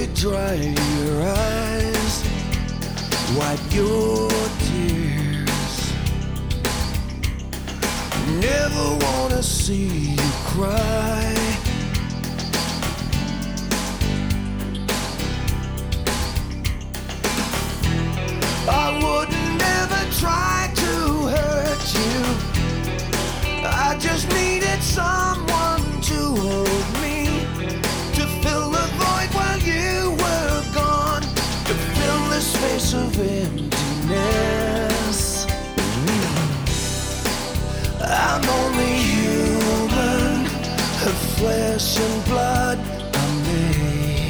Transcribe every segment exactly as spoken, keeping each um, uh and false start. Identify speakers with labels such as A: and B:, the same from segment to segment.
A: me dry your eyes, wipe your tears. Never wanna see you cry. I wouldn't ever try to hurt you. I just needed someone to hold me, to fill the void while you were gone, to fill the space of emptiness. I'm only human, of flesh and blood I'm made.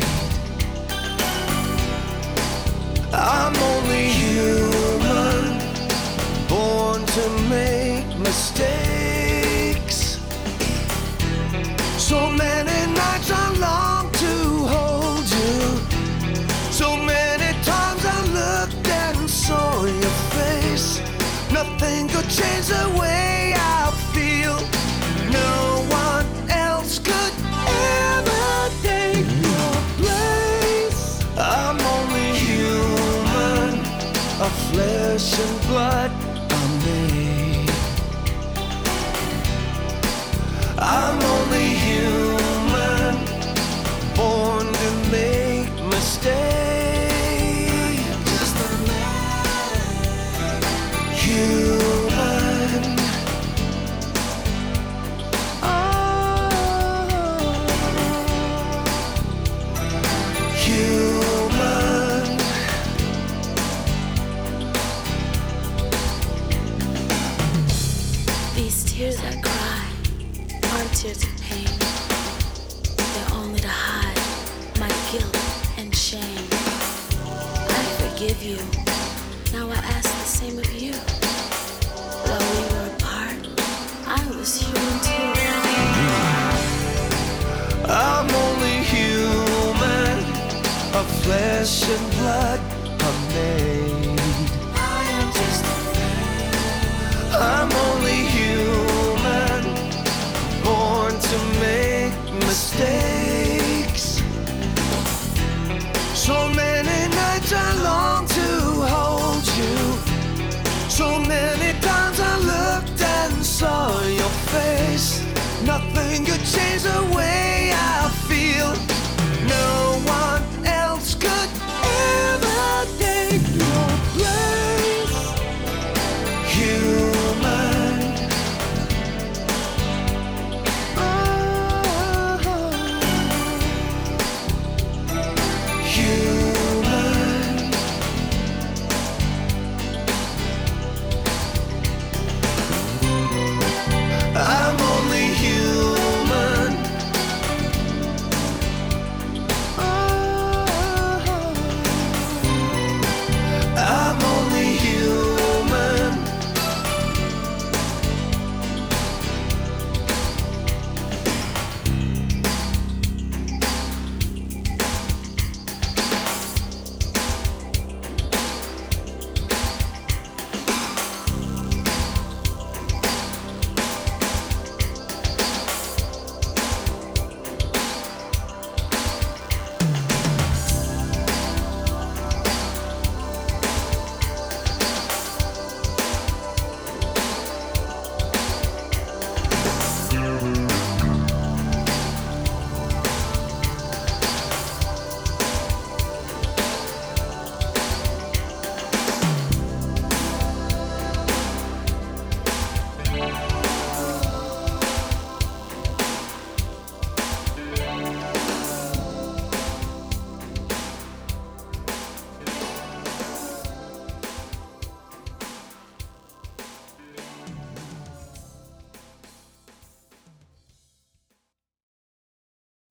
A: I'm only human, born to make mistakes. So many nights I long to hold you. So many times I looked and saw your face. Nothing could change the way I feel. No one else could ever take your place. I'm only human, of flesh and blood I'm made. I'm only human, born to make mistakes. Just a man, human. Oh, human.
B: These tears I cry aren't tears of pain. They're only to hide my guilt and shame. I forgive you. Now I ask the same of you. While we were apart, I was human too.
A: I'm only human, of flesh and blood I'm made.
B: I am just a man.
A: I'm only human, born to make mistakes. So many nights I long to hold you. So many times I looked and saw your face. Nothing could change the way I feel.